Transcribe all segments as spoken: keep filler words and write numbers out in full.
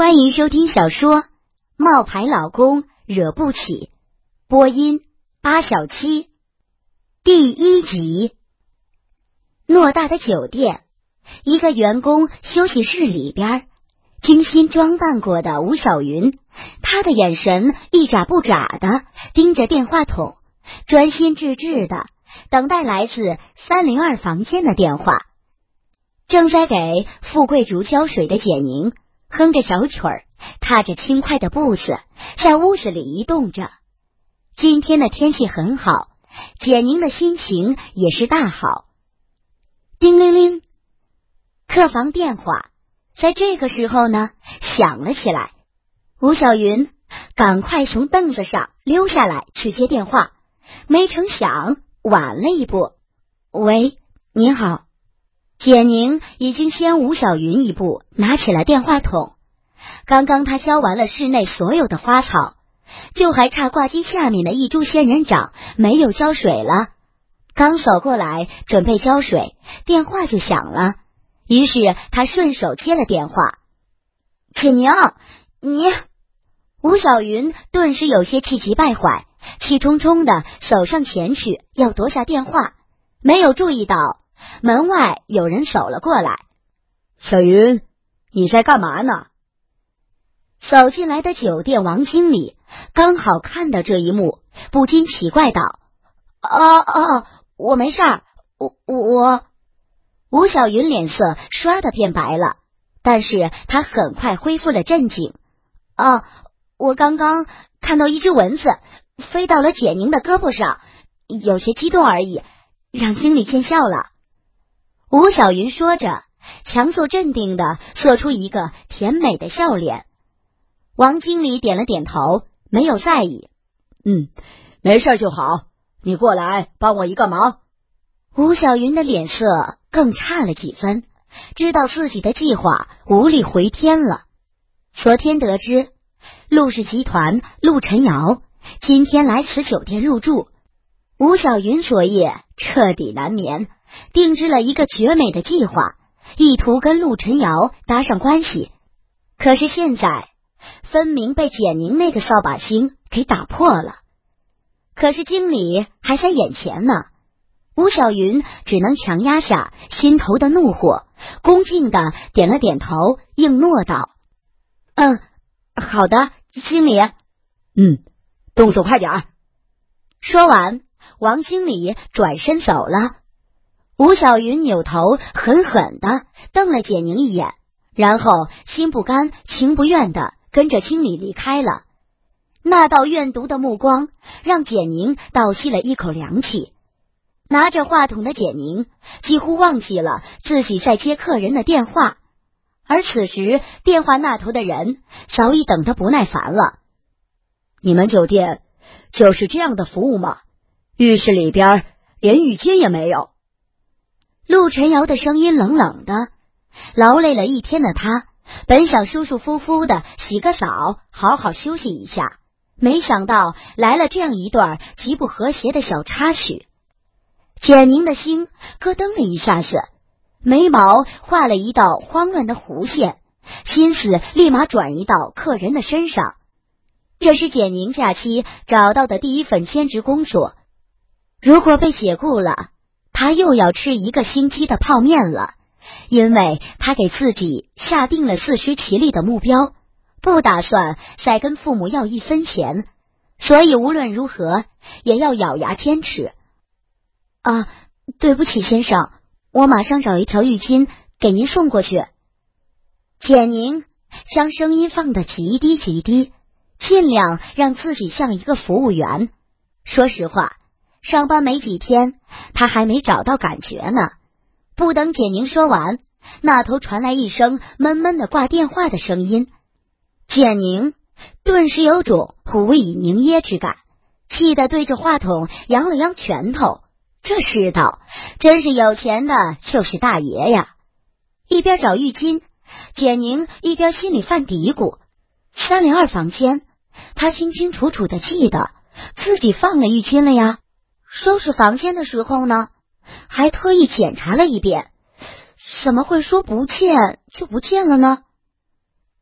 欢迎收听小说《冒牌老公惹不起》，播音八小七，第一集。偌大的酒店，一个员工休息室里边，精心装扮过的吴小云，她的眼神一眨不眨的盯着电话筒，专心致志的等待来自三零二房间的电话。正在给富贵竹浇水的简宁哼着小曲儿，踏着轻快的步子在屋子里移动着。今天的天气很好，简宁的心情也是大好。叮铃铃，客房电话在这个时候呢响了起来。吴小云赶快从凳子上溜下来去接电话，没成想晚了一步。喂，您好。简宁已经先吴小云一步拿起了电话筒，刚刚他浇完了室内所有的花草，就还差挂机下面的一株仙人掌没有浇水了。刚走过来准备浇水，电话就响了，于是他顺手接了电话。简宁，你……吴小云顿时有些气急败坏，气冲冲的走上前去要夺下电话，没有注意到门外有人走了过来。 小云，你在干嘛呢？ 走进来的酒店王经理刚好看到这一幕，不禁奇怪道：啊啊，我没事儿，我我……吴小云脸色唰的变白了，但是他很快恢复了镇静。啊，我刚刚看到一只蚊子飞到了简宁的胳膊上，有些激动而已，让经理见笑了。吴小云说着，强作镇定的做出一个甜美的笑脸。王经理点了点头，没有在意。 嗯，没事就好，你过来帮我一个忙。 吴小云的脸色更差了几分，知道自己的计划无力回天了。昨天得知陆氏集团陆晨瑶今天来此酒店入住，吴小云昨夜彻底难眠，定制了一个绝美的计划，意图跟陆晨瑶搭上关系。可是现在分明被简宁那个扫把星给打破了。可是经理还在眼前呢，吴小云只能强压下心头的怒火，恭敬的点了点头，应诺道：嗯，好的，经理。 嗯，动作快点儿。 说完，王经理转身走了。吴小云扭头狠狠地瞪了简宁一眼，然后心不甘情不愿地跟着经理离开了。那道怨毒的目光让简宁倒吸了一口凉气。拿着话筒的简宁几乎忘记了自己在接客人的电话，而此时电话那头的人早已等得不耐烦了。 你们酒店就是这样的服务吗？浴室里边连浴巾也没有。 陆晨瑶的声音冷冷的，劳累了一天的他本想舒舒服服的洗个澡，好好休息一下，没想到来了这样一段极不和谐的小插曲。简宁的心咯噔了一下子，眉毛画了一道慌乱的弧线，心思立马转移到客人的身上。这是简宁假期找到的第一份兼职工作，如果被解雇了，他又要吃一个星期的泡面了，因为他给自己下定了自食其力的目标，不打算再跟父母要一分钱，所以无论如何也要咬牙坚持。啊，对不起先生，我马上找一条浴巾给您送过去。简宁将声音放得极低极低，尽量让自己像一个服务员。说实话，上班没几天，他还没找到感觉呢。不等简宁说完，那头传来一声闷闷的挂电话的声音。简宁顿时有种无以凝噎之感，气得对着话筒扬了扬拳头。这世道真是有钱的就是大爷呀。一边找浴巾，简宁一边心里犯嘀咕，三零二房间他清清楚楚的记得自己放了浴巾了呀，收拾房间的时候呢还特意检查了一遍，怎么会说不见就不见了呢？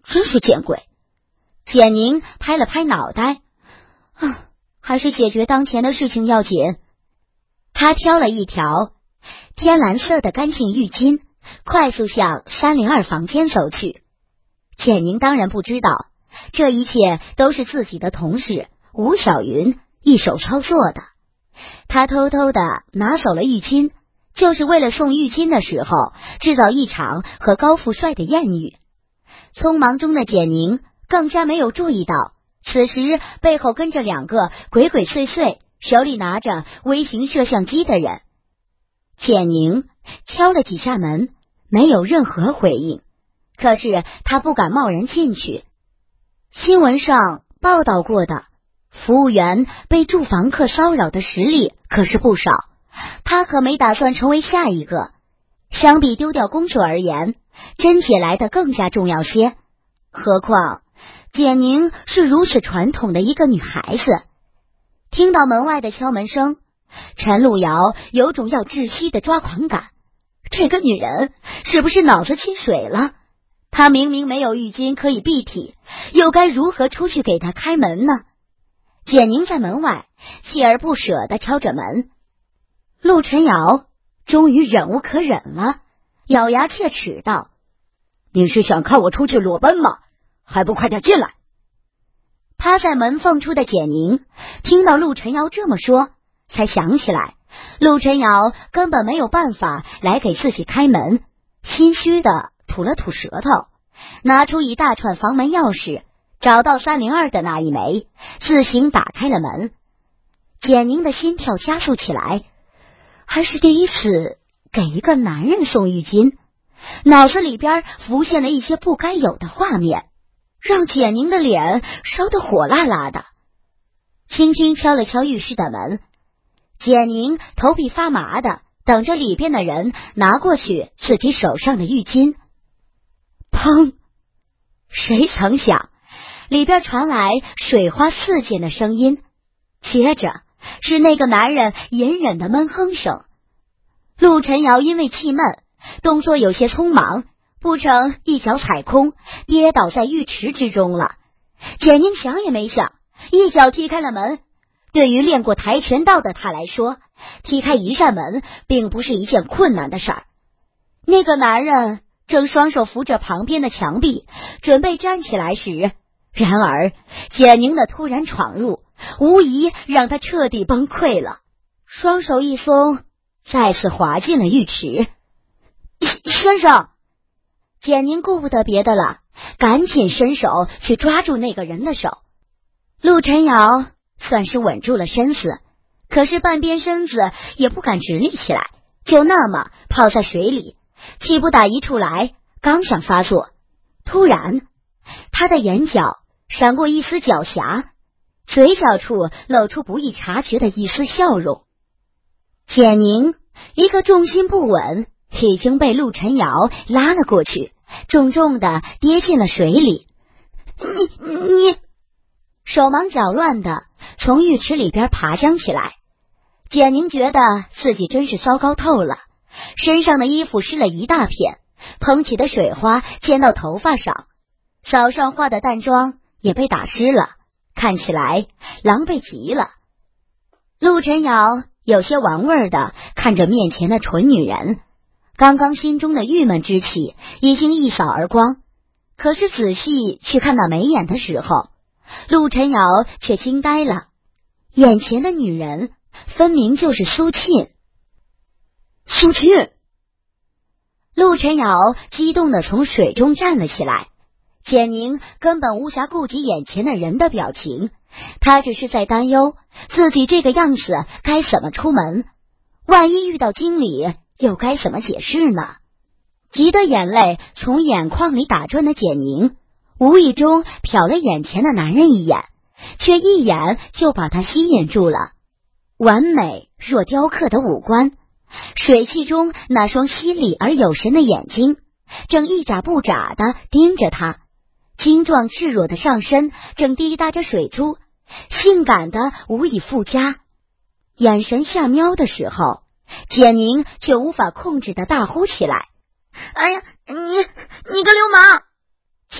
真是见鬼。 简宁拍了拍脑袋，啊，还是解决当前的事情要紧。他挑了一条天蓝色的干净浴巾，快速向三零二房间走去。简宁当然不知道，这一切都是自己的同事吴小云一手操作的。他偷偷的拿走了浴巾，就是为了送浴巾的时候制造一场和高富帅的艳遇。匆忙中的简宁更加没有注意到，此时背后跟着两个鬼鬼祟祟手里拿着微型摄像机的人。简宁敲了几下门，没有任何回应，可是他不敢贸然进去。新闻上报道过的服务员被住房客骚扰的实例可是不少，他可没打算成为下一个。相比丢掉公主而言，贞洁来的更加重要些。何况简宁是如此传统的一个女孩子。听到门外的敲门声，陈路遥有种要窒息的抓狂感。这个女人是不是脑子进水了？她明明没有浴巾可以蔽体，又该如何出去给她开门呢？简宁在门外锲而不舍地敲着门。陆晨瑶终于忍无可忍了，咬牙切齿道： 你是想看我出去裸奔吗？还不快点进来！ 趴在门缝处的简宁听到陆晨瑶这么说，才想起来陆晨瑶根本没有办法来给自己开门，心虚的吐了吐舌头，拿出一大串房门钥匙，找到三零二的那一枚，自行打开了门。简宁的心跳加速起来，还是第一次给一个男人送浴巾，脑子里边浮现了一些不该有的画面，让简宁的脸烧得火辣辣的。轻轻敲了敲浴室的门，简宁头皮发麻的等着里边的人拿过去自己手上的浴巾。砰！谁曾想里边传来水花四溅的声音，接着是那个男人隐忍的闷哼声。陆晨瑶因为气闷，动作有些匆忙，不成一脚踩空，跌倒在浴池之中了。简宁想也没想，一脚踢开了门。对于练过跆拳道的他来说，踢开一扇门并不是一件困难的事儿。那个男人正双手扶着旁边的墙壁，准备站起来时，然而简宁的突然闯入，无疑让他彻底崩溃了。双手一松，再次滑进了浴池。先生！简宁顾不得别的了，赶紧伸手去抓住那个人的手。陆晨瑶算是稳住了身子，可是半边身子也不敢直立起来，就那么泡在水里，气不打一处来。刚想发作，突然他的眼角闪过一丝狡黠，嘴角处露出不易察觉的一丝笑容。简宁一个重心不稳，已经被陆晨瑶拉了过去，重重的跌进了水里。你你手忙脚乱的从浴池里边爬将起来。简宁觉得自己真是糟糕透了，身上的衣服湿了一大片，蓬起的水花溅到头发上，早上化的淡妆也被打湿了，看起来狼狈极了。陆晨瑶有些玩味的看着面前的蠢女人，刚刚心中的郁闷之气已经一扫而光，可是仔细去看那眉眼的时候，陆晨瑶却惊呆了。眼前的女人分明就是苏沁。 苏沁！ 陆晨瑶激动地从水中站了起来。简宁根本无暇顾及眼前的人的表情，他只是在担忧自己这个样子该怎么出门，万一遇到经理又该怎么解释呢？急得眼泪从眼眶里打转的简宁无意中瞟了眼前的男人一眼，却一眼就把他吸引住了。完美若雕刻的五官，水汽中那双犀利而有神的眼睛正一眨不眨地盯着他，精壮赤裸的上身正滴答着水珠，性感的无以复加。眼神下瞄的时候，简宁却无法控制地大呼起来：哎呀，你你个流氓！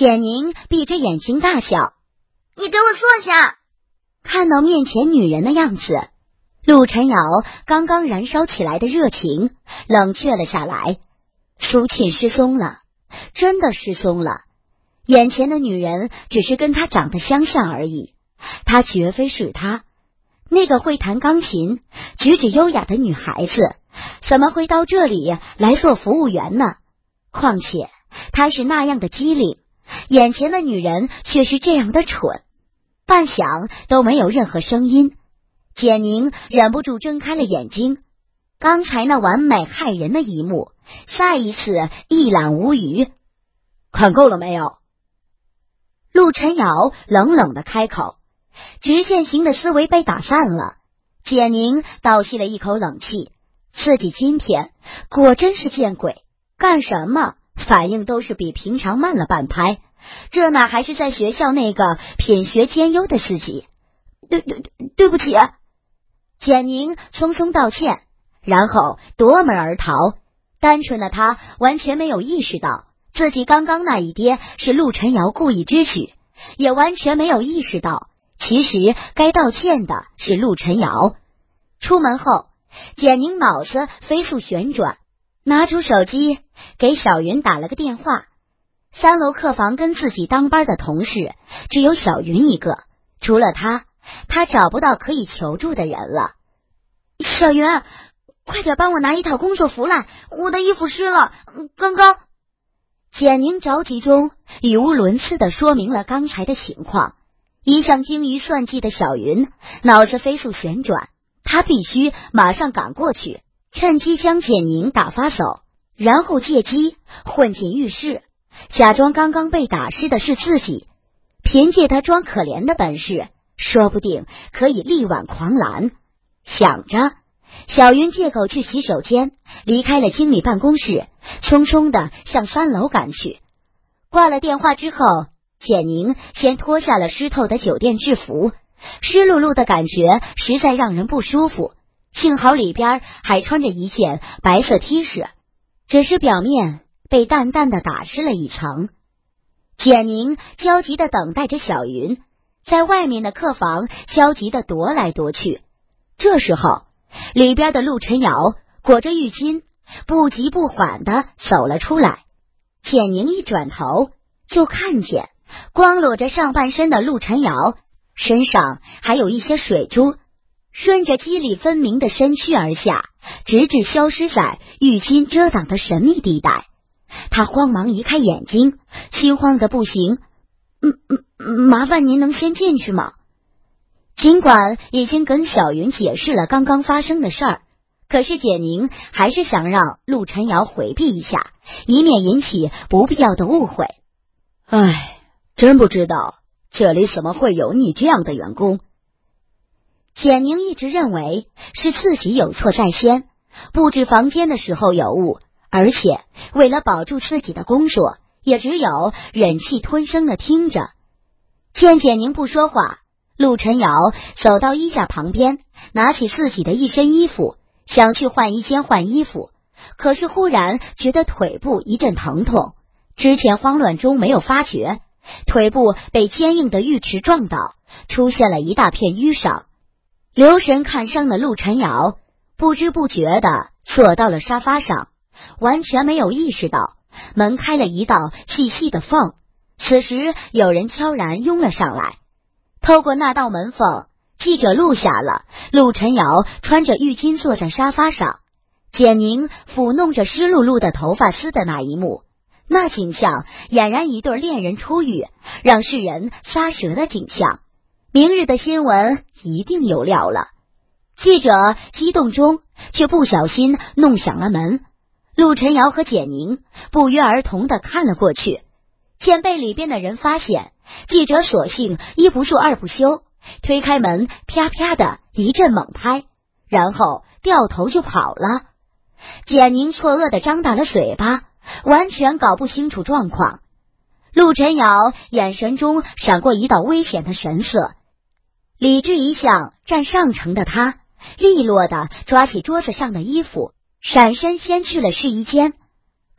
简宁闭着眼睛大笑：“ 你给我坐下！” 看到面前女人的样子，陆晨瑶刚刚燃烧起来的热情冷却了下来。苏沁失踪了，真的失踪了。眼前的女人只是跟她长得相像而已，她绝非是她。那个会弹钢琴、举止优雅的女孩子，怎么会到这里来做服务员呢？况且她是那样的机灵，眼前的女人却是这样的蠢。半晌都没有任何声音，简宁忍不住睁开了眼睛。刚才那完美骇人的一幕，再一次一览无余。 看够了没有？ 陆晨瑶冷冷地开口。直线型的思维被打散了，简宁倒吸了一口冷气，自己今天果真是见鬼，干什么反应都是比平常慢了半拍，这哪还是在学校那个品学兼优的自己？对对对不起。简宁匆匆道歉，然后夺门而逃。单纯的他完全没有意识到自己刚刚那一跌是陆晨瑶故意之举，也完全没有意识到其实该道歉的是陆晨瑶。出门后，简宁脑子飞速旋转，拿出手机给小云打了个电话。三楼客房跟自己当班的同事只有小云一个，除了他，他找不到可以求助的人了。小云，快点帮我拿一套工作服来，我的衣服湿了，刚刚……简宁着急中语无伦次地说明了刚才的情况。一向精于算计的小云脑子飞速旋转，他必须马上赶过去，趁机将简宁打发走，然后借机混进浴室，假装刚刚被打湿的是自己。凭借他装可怜的本事，说不定可以力挽狂澜。想着，小云借口去洗手间，离开了经理办公室，匆匆地向三楼赶去。挂了电话之后，简宁先脱下了湿透的酒店制服，湿漉漉的感觉实在让人不舒服。幸好里边还穿着一件白色 T 恤，只是表面被淡淡的打湿了一层。简宁焦急的等待着小云，在外面的客房焦急的踱来踱去。这时候，里边的陆晨瑶裹着浴巾，不急不缓的走了出来。简宁一转头，就看见光裸着上半身的陆晨瑶身上还有一些水珠，顺着肌理分明的身躯而下，直至消失在浴巾遮挡的神秘地带。他慌忙移开眼睛，心慌的不行。嗯嗯，麻烦您能先进去吗？尽管已经跟小云解释了刚刚发生的事儿，可是简宁还是想让陆晨瑶回避一下，以免引起不必要的误会。 唉，真不知道这里怎么会有你这样的员工。 简宁一直认为是自己有错在先，布置房间的时候有误，而且为了保住自己的工作，也只有忍气吞声的听着。见简宁不说话，陆晨瑶走到衣架旁边，拿起自己的一身衣服，想去换衣间换衣服，可是忽然觉得腿部一阵疼痛，之前慌乱中没有发觉，腿部被坚硬的浴池撞倒，出现了一大片淤伤。留神看伤的陆晨瑶不知不觉地坐到了沙发上，完全没有意识到门开了一道细细的缝。此时有人悄然拥了上来，透过那道门缝，记者录下了陆晨瑶穿着浴巾坐在沙发上，简宁抚弄着湿漉漉的头发丝的那一幕。那景象俨然一对恋人初遇，让世人撒舌的景象。明日的新闻一定有料了。记者激动中却不小心弄响了门，陆晨瑶和简宁不约而同地看了过去。见被里边的人发现，记者索性一不做二不休，推开门，啪啪的一阵猛拍，然后掉头就跑了。简宁错愕地张大了嘴巴，完全搞不清楚状况。陆晨瑶眼神中闪过一道危险的神色，理智一向占上乘的他利落地抓起桌子上的衣服，闪身先去了试衣间。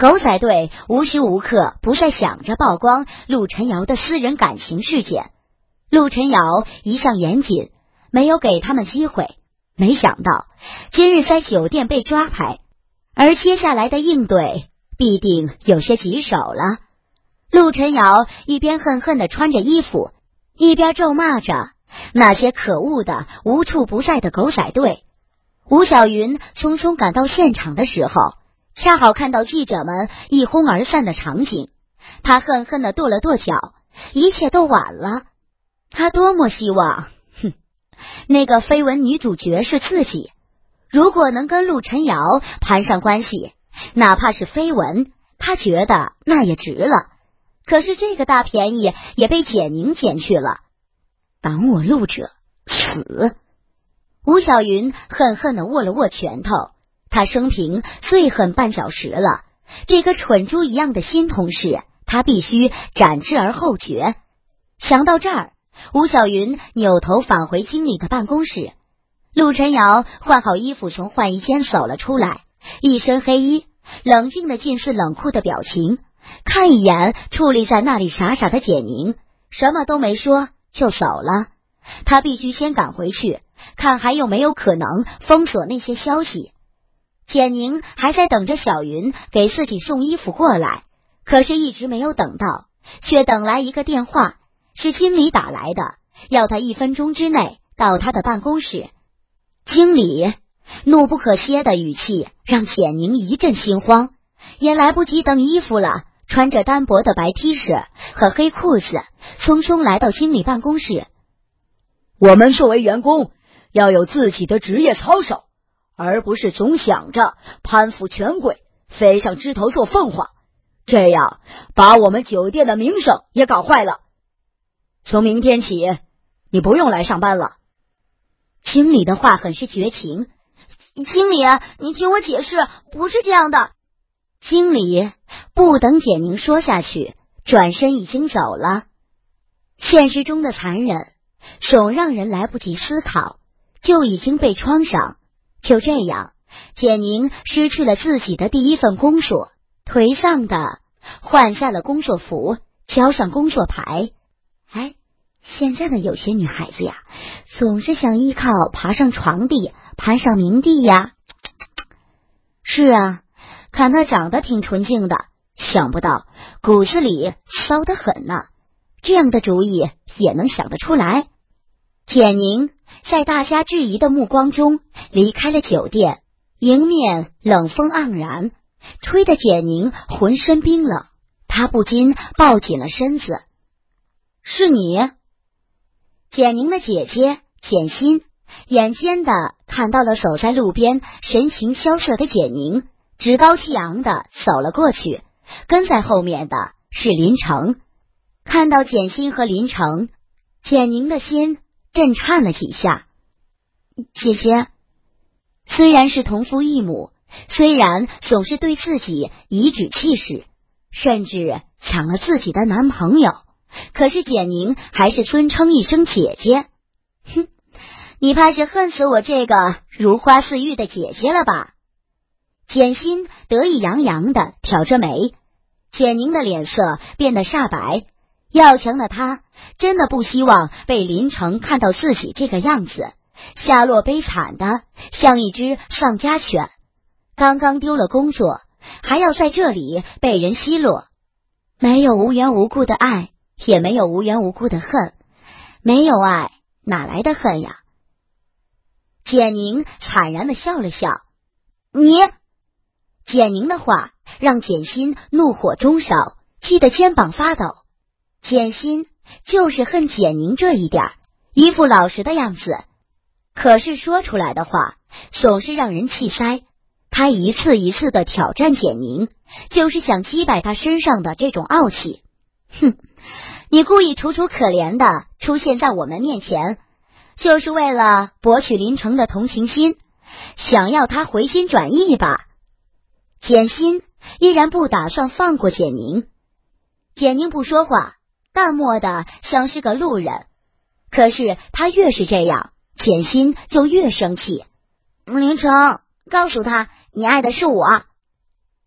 狗仔队无时无刻不在想着曝光陆晨瑶的私人感情事件。陆晨瑶一向严谨，没有给他们机会。没想到今日在酒店被抓拍，而接下来的应对必定有些棘手了。陆晨瑶一边恨恨地穿着衣服，一边咒骂着那些可恶的无处不在的狗仔队。吴小云匆匆赶到现场的时候，恰好看到记者们一哄而散的场景，他恨恨地跺了跺脚，一切都晚了。他多么希望，哼，那个绯闻女主角是自己。如果能跟陆晨瑶攀上关系，哪怕是绯闻，他觉得那也值了。可是这个大便宜也被简宁捡去了。挡我路者死！吴小云恨恨地握了握拳头，他生平最恨半小时了，这个蠢猪一样的新同事，他必须斩之而后决。想到这儿，吴小云扭头返回经理的办公室。陆晨瑶换好衣服从换衣间走了出来，一身黑衣，冷静的近似冷酷的表情，看一眼矗立在那里傻傻的简宁，什么都没说就走了。他必须先赶回去，看还有没有可能封锁那些消息。简宁还在等着小云给自己送衣服过来，可是一直没有等到，却等来一个电话，是经理打来的，要他一分钟之内到他的办公室。经理怒不可遏的语气让简宁一阵心慌，也来不及等衣服了，穿着单薄的白 T 恤和黑裤子，匆匆来到经理办公室。 我们作为员工要有自己的职业操守，而不是总想着攀附权贵，飞上枝头做凤凰，这样把我们酒店的名声也搞坏了。从明天起，你不用来上班了。 经理的话很是绝情。 经理，你听我解释，不是这样的。 经理不等简宁说下去，转身已经走了。现实中的残忍总让人来不及思考，就已经被创伤。就这样，简宁失去了自己的第一份工作，颓丧的换下了工作服，交上工作牌。哎，现在的有些女孩子呀，总是想依靠爬上床地，攀上名地呀。是啊，看她长得挺纯净的，想不到骨子里骚得很呢。这样的主意也能想得出来。简宁在大家质疑的目光中离开了酒店，迎面冷风盎然，吹得简宁浑身冰冷，她不禁抱紧了身子。是你？简宁的姐姐简心眼尖的看到了走在路边神情萧瑟的简宁，趾高气扬的走了过去，跟在后面的是林成。看到简心和林成，简宁的心震颤了几下。姐姐，虽然是同父异母，虽然总是对自己颐指气使，甚至抢了自己的男朋友，可是简宁还是尊称一声姐姐。哼，你怕是恨死我这个如花似玉的姐姐了吧？简心得意洋洋的挑着眉，简宁的脸色变得煞白。要强的他真的不希望被林成看到自己这个样子，下落悲惨的像一只丧家犬，刚刚丢了工作，还要在这里被人奚落。没有无缘无故的爱，也没有无缘无故的恨，没有爱哪来的恨呀？简宁惨然的笑了笑。你……简宁的话让简心怒火中烧，气得肩膀发抖。简心就是恨简宁这一点，一副老实的样子，可是说出来的话总是让人气塞。他一次一次的挑战简宁，就是想击败他身上的这种傲气。哼，你故意楚楚可怜的出现在我们面前，就是为了博取林成的同情心，想要他回心转意吧？简心依然不打算放过简宁。简宁不说话，淡漠的像是个路人，可是他越是这样，简心就越生气。林成，告诉他你爱的是我。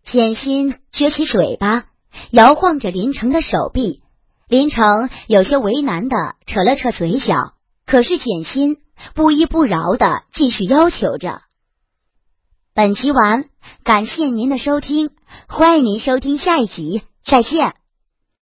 简心撅起水巴，摇晃着林城的手臂。林城有些为难地扯了扯嘴角，可是简心不依不饶地继续要求着。本集完，感谢您的收听，欢迎您收听下一集，再见。